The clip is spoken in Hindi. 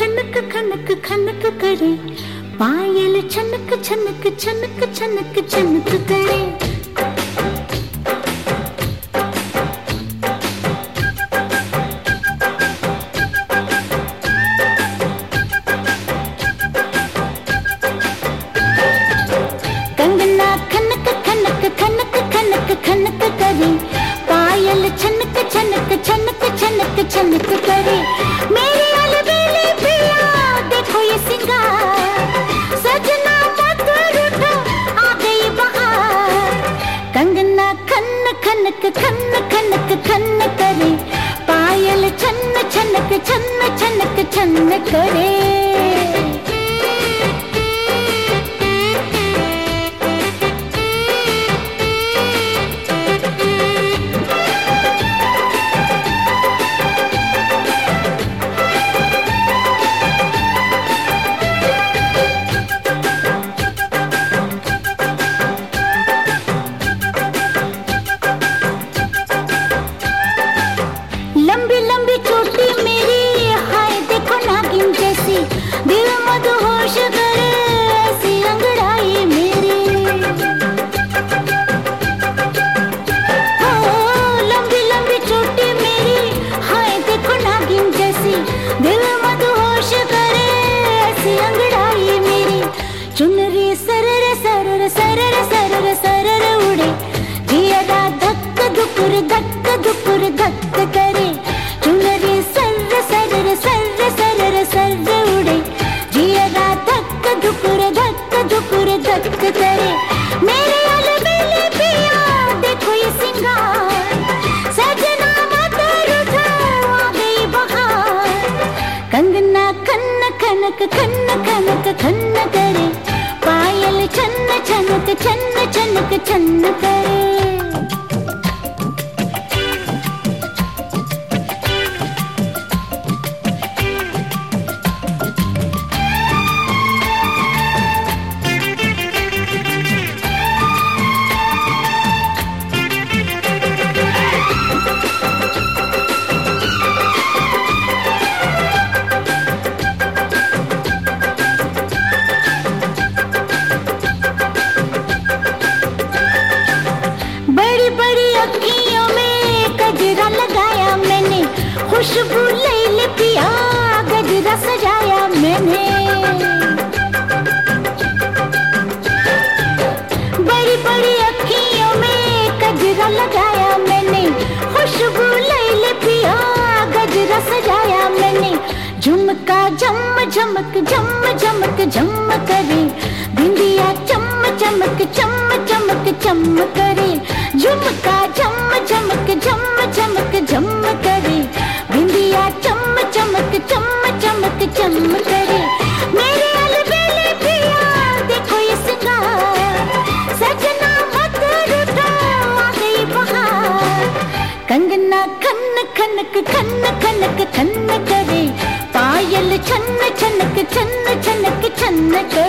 खनक खनक खनक करे, पायल छनक छनक छनक छनक छनक करे। कंगना खनक खनक खनक खनक खनक करे, पायल छनक छनक छनक छनक छनक करे। मेरे अलबेले पिया देखो ये सिंगार, सजना मत रूठो आ गई बहार। कंगना खन खनक खन खनक खन करे, पायल छन छनक छन छनक छन करे। लंबी लंबी चोटी मेरी हाय देखो नागिन जैसी, दिल मदहोश करे ऐसी अंगड़ाई मेरी। ओ लंबी लंबी चोटी मेरी हाय देखो नागिन जैसी, दिल मदहोश करे ऐसी अंगड़ाई मेरी। चुनरी सरर सरर सरर सरर सरर उड़े, जिया धक धुकुर धक करे। चुनरी सर्र सर्र सर्र सर्र सर्र उड़े, जिया धक धुकुर धक करे। मेरे अलबेले पिया देखो ये सिंगार, सजना मत रूठो आ गई बहार। कंगना खन खनक खन खनक खन करे, पायल छन छनक छन छनक छन करे। बड़ी बड़ी अखियों में गजरा लगाया मैंने, खुशबू ले ले पिया गजरा सजाया मैंने। बड़ी बड़ी अखियों में गजरा लगाया मैंने, खुशबू ले ले पिया गजरा सजाया मैंने। झुमका झम झमक झम झमक झम करे, बिंदिया चम चमक चम चमक चम करे। झुमका झम झमक झम झमक झम करे, बिंदिया चम चमक चम चमक चम करे। मेरे अलबेले पिया देखो ये सिंगार, सजना मत रूठो आ गई बहार। कंगना खन खनक खन खनक खन करे, पायल छन छनक छन छनक छन करे।